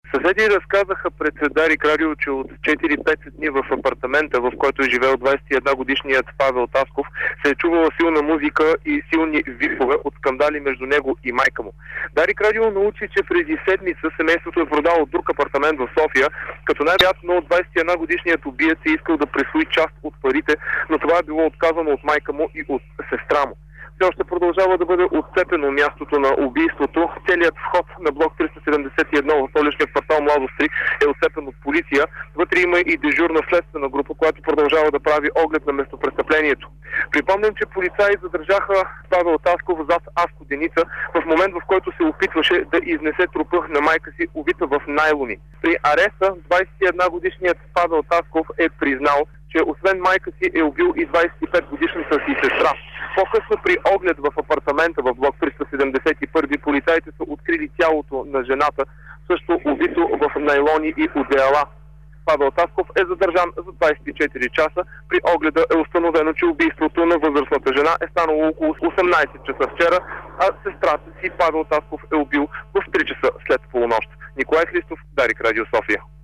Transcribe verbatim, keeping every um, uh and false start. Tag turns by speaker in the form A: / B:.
A: Съседи разказаха пред Дарик Радио, че от четири-пет дни в апартамента, в който е живеел двадесет и една годишният Павел Тасков, се е чувала силна музика и силни викове от скандали между него и майка му. Дарик Радио научи, че преди седмица семейството е продало друг апартамент в София, като най-вероятно двадесет и една годишният убиец е искал да присвои част от парите, но това е било отказано от майка му и от сестра му. Все още продължава да бъде отцепено мястото на убийството. Целият вход на блок триста седемдесет и едно в столичния квартал Младост три е отцепен от полиция. Вътре има и дежурна следствена група, която продължава да прави оглед на местопрестъплението. Припомням, че полицаи задържаха Павел Тасков зад Аско Деница в момент, в който се опитваше да изнесе трупа на майка си, убита в найлони. При ареста двадесет и една годишният Павел Тасков е признал, че освен майка си е убил и двадесет и пет годишната си сестра. По-късно при оглед в апартамента в блок триста седемдесет и едно полицаите са открили тялото на жената, също убито в найлони и одеяла. Павел Тасков е задържан за двадесет и четири часа. При огледа е установено, че убийството на възрастната жена е станало около осемнадесет часа вчера, а сестрата си Павел Тасков е убил в три часа след полунощ. Николай Христов, Дарик Радио София.